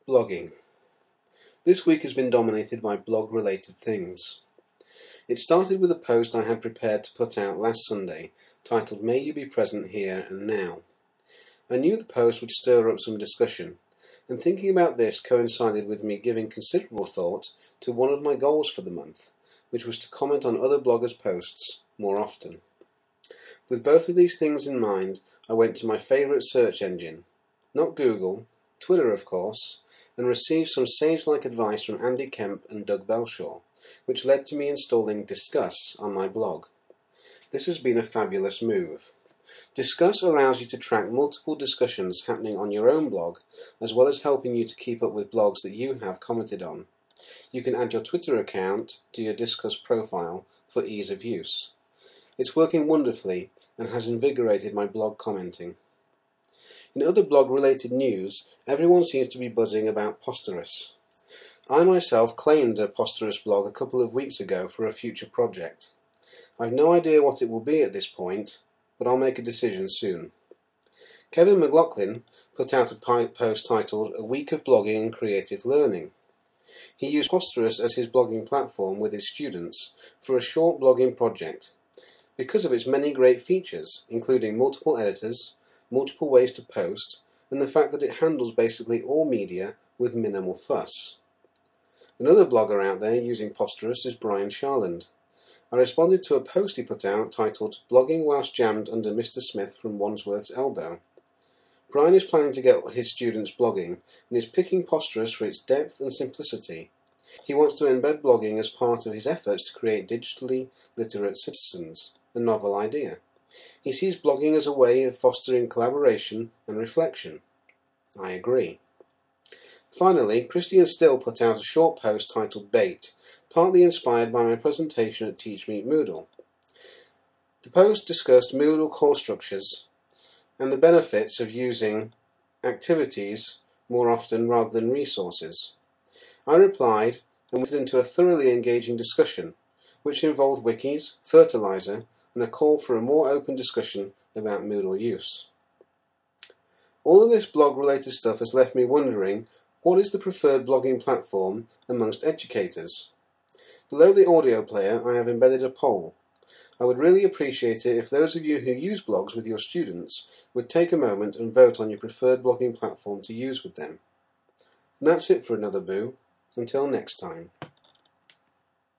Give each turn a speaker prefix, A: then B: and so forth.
A: Blogging. This week has been dominated by blog-related things. It started with a post I had prepared to put out last Sunday, titled May You Be Present Here and Now. I knew the post would stir up some discussion, and thinking about this coincided with me giving considerable thought to one of my goals for the month, which was to comment on other bloggers' posts more often. With both of these things in mind, I went to my favourite search engine, not Google, Twitter of course, and received some sage-like advice from Andy Kemp and Doug Belshaw, which led to me installing Disqus on my blog. This has been a fabulous move. Disqus allows you to track multiple discussions happening on your own blog, as well as helping you to keep up with blogs that you have commented on. You can add your Twitter account to your Disqus profile for ease of use. It's working wonderfully and has invigorated my blog commenting. In other blog-related news, everyone seems to be buzzing about Posterous. I myself claimed a Posterous blog a couple of weeks ago for a future project. I've no idea what it will be at this point, but I'll make a decision soon. Kevin McLaughlin put out a post titled A Week of Blogging and Creative Learning. He used Posterous as his blogging platform with his students for a short blogging project because of its many great features, including multiple editors, multiple ways to post, and the fact that it handles basically all media with minimal fuss. Another blogger out there using Posterous is Brian Sharland. I responded to a post he put out titled Blogging Whilst Jammed Under Mr. Smith from Wandsworth's Elbow. Brian is planning to get his students blogging and is picking Posterous for its depth and simplicity. He wants to embed blogging as part of his efforts to create digitally literate citizens, a novel idea. He sees blogging as a way of fostering collaboration and reflection. I agree. Finally, Christian Still put out a short post titled Bait, partly inspired by my presentation at Teach Meet Moodle. The post discussed Moodle core structures and the benefits of using activities more often rather than resources. I replied and went into a thoroughly engaging discussion, which involved wikis, fertilizer, and a call for a more open discussion about Moodle use. All of this blog-related stuff has left me wondering, what is the preferred blogging platform amongst educators? Below the audio player I have embedded a poll. I would really appreciate it if those of you who use blogs with your students would take a moment and vote on your preferred blogging platform to use with them. And that's it for another Boo. Until next time.